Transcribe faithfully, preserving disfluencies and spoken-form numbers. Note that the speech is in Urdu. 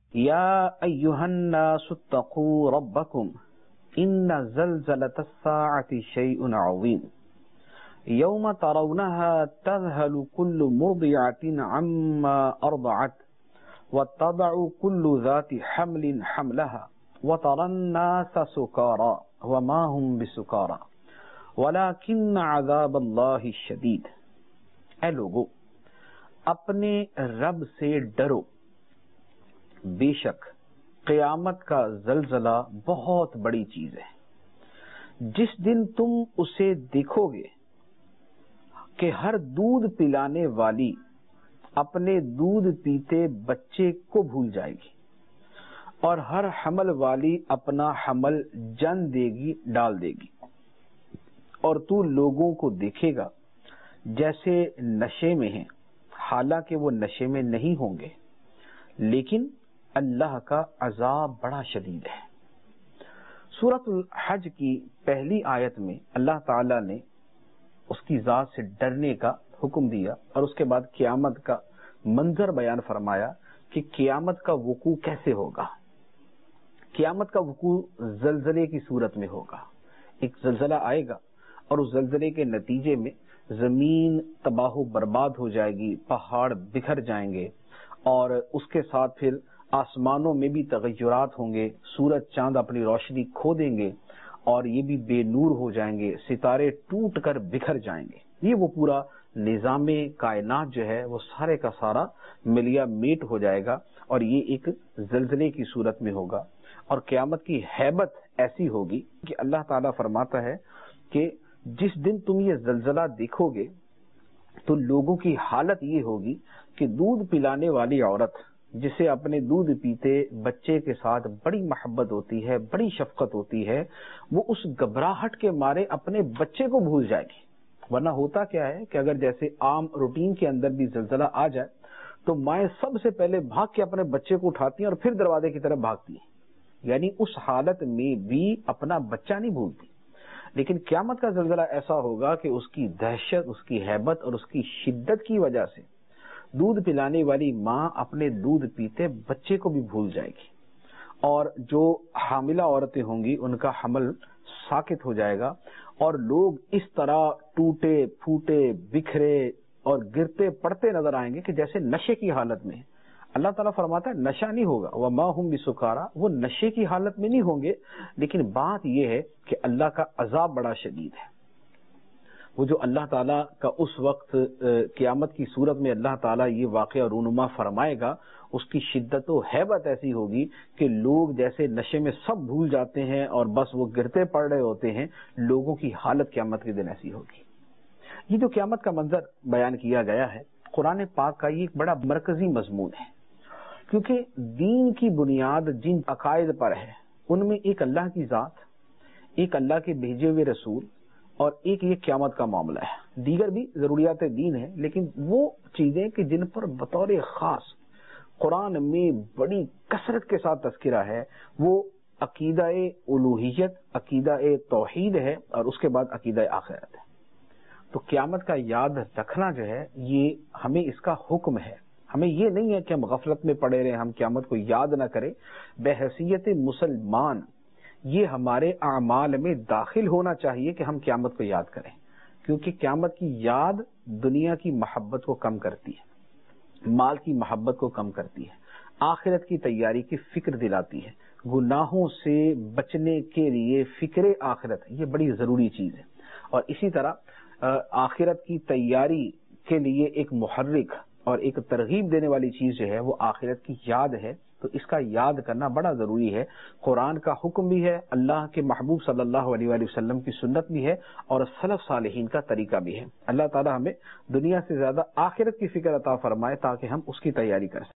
یا ایھا الناس اتقوا ربکم ان زلزلۃ الساعۃ شیء عظیم یوم ترونها تذهل كل مرضعة عما ارضعت وتضع كل ذات حمل حملها وترى الناس سكارى وما هم بسكارى ولكن عذاب الله شدید۔ اے لوگو، اپنے رب سے ڈرو، بے شک قیامت کا زلزلہ بہت بڑی چیز ہے۔ جس دن تم اسے دیکھو گے کہ ہر دودھ پلانے والی اپنے دودھ پیتے بچے کو بھول جائے گی، اور ہر حمل والی اپنا حمل جن دے گی، ڈال دے گی، اور تو لوگوں کو دیکھے گا جیسے نشے میں ہیں، حالانکہ وہ نشے میں نہیں ہوں گے، لیکن اللہ کا عذاب بڑا شدید ہے۔ سورۃ الحج کی پہلی آیت میں اللہ تعالی نے اس کی ذات سے ڈرنے کا حکم دیا، اور اس کے بعد قیامت کا منظر بیان فرمایا کہ قیامت کا وقوع کیسے ہوگا۔ قیامت کا وقوع زلزلے کی صورت میں ہوگا۔ ایک زلزلہ آئے گا اور اس زلزلے کے نتیجے میں زمین تباہ و برباد ہو جائے گی، پہاڑ بکھر جائیں گے، اور اس کے ساتھ پھر آسمانوں میں بھی تغیرات ہوں گے، سورج چاند اپنی روشنی کھو دیں گے اور یہ بھی بے نور ہو جائیں گے، ستارے ٹوٹ کر بکھر جائیں گے۔ یہ وہ پورا نظام کائنات جو ہے وہ سارے کا سارا ملیا میٹ ہو جائے گا، اور یہ ایک زلزلے کی صورت میں ہوگا۔ اور قیامت کی ہیبت ایسی ہوگی کہ اللہ تعالیٰ فرماتا ہے کہ جس دن تم یہ زلزلہ دیکھو گے تو لوگوں کی حالت یہ ہوگی کہ دودھ پلانے والی عورت جسے اپنے دودھ پیتے بچے کے ساتھ بڑی محبت ہوتی ہے، بڑی شفقت ہوتی ہے، وہ اس گھبراہٹ کے مارے اپنے بچے کو بھول جائے گی۔ ورنہ ہوتا کیا ہے کہ اگر جیسے عام روٹین کے اندر بھی زلزلہ آ جائے تو مائیں سب سے پہلے بھاگ کے اپنے بچے کو اٹھاتی ہیں اور پھر دروازے کی طرف بھاگتی ہیں، یعنی اس حالت میں بھی اپنا بچہ نہیں بھولتی۔ لیکن قیامت کا زلزلہ ایسا ہوگا کہ اس کی دہشت، اس کی ہیبت اور اس کی شدت کی وجہ سے دودھ پلانے والی ماں اپنے دودھ پیتے بچے کو بھی بھول جائے گی، اور جو حاملہ عورتیں ہوں گی ان کا حمل ساکت ہو جائے گا، اور لوگ اس طرح ٹوٹے پھوٹے بکھرے اور گرتے پڑتے نظر آئیں گے کہ جیسے نشے کی حالت میں۔ اللہ تعالیٰ فرماتا ہے نشہ نہیں ہوگا، وَمَا هُمْ بِسُكَارَىٰ، وہ نشے کی حالت میں نہیں ہوں گے، لیکن بات یہ ہے کہ اللہ کا عذاب بڑا شدید ہے۔ وہ جو اللہ تعالیٰ کا اس وقت قیامت کی صورت میں اللہ تعالیٰ یہ واقعہ رونما فرمائے گا، اس کی شدت و ہیبت ایسی ہوگی کہ لوگ جیسے نشے میں سب بھول جاتے ہیں اور بس وہ گرتے پڑ رہے ہوتے ہیں، لوگوں کی حالت قیامت کے دن ایسی ہوگی۔ یہ جو قیامت کا منظر بیان کیا گیا ہے قرآن پاک کا، یہ ایک بڑا مرکزی مضمون ہے، کیونکہ دین کی بنیاد جن عقائد پر ہے ان میں ایک اللہ کی ذات، ایک اللہ کے بھیجے ہوئے رسول، اور ایک یہ قیامت کا معاملہ ہے۔ دیگر بھی ضروریات دین ہیں، لیکن وہ چیزیں کہ جن پر بطور خاص قرآن میں بڑی کثرت کے ساتھ تذکرہ ہے، وہ عقیدہ الوہیت، عقیدہ توحید ہے، اور اس کے بعد عقیدہ آخرت ہے۔ تو قیامت کا یاد رکھنا جو ہے یہ ہمیں اس کا حکم ہے۔ ہمیں یہ نہیں ہے کہ ہم غفلت میں پڑے رہیں، ہم قیامت کو یاد نہ کریں۔ بحیثیت مسلمان یہ ہمارے اعمال میں داخل ہونا چاہیے کہ ہم قیامت کو یاد کریں، کیونکہ قیامت کی یاد دنیا کی محبت کو کم کرتی ہے، مال کی محبت کو کم کرتی ہے، آخرت کی تیاری کی فکر دلاتی ہے، گناہوں سے بچنے کے لیے فکر آخرت یہ بڑی ضروری چیز ہے، اور اسی طرح آخرت کی تیاری کے لیے ایک محرک اور ایک ترغیب دینے والی چیز جو ہے وہ آخرت کی یاد ہے۔ تو اس کا یاد کرنا بڑا ضروری ہے۔ قرآن کا حکم بھی ہے، اللہ کے محبوب صلی اللہ علیہ وآلہ وسلم کی سنت بھی ہے، اور سلف صالحین کا طریقہ بھی ہے۔ اللہ تعالی ہمیں دنیا سے زیادہ آخرت کی فکر عطا فرمائے تاکہ ہم اس کی تیاری کر سکیں۔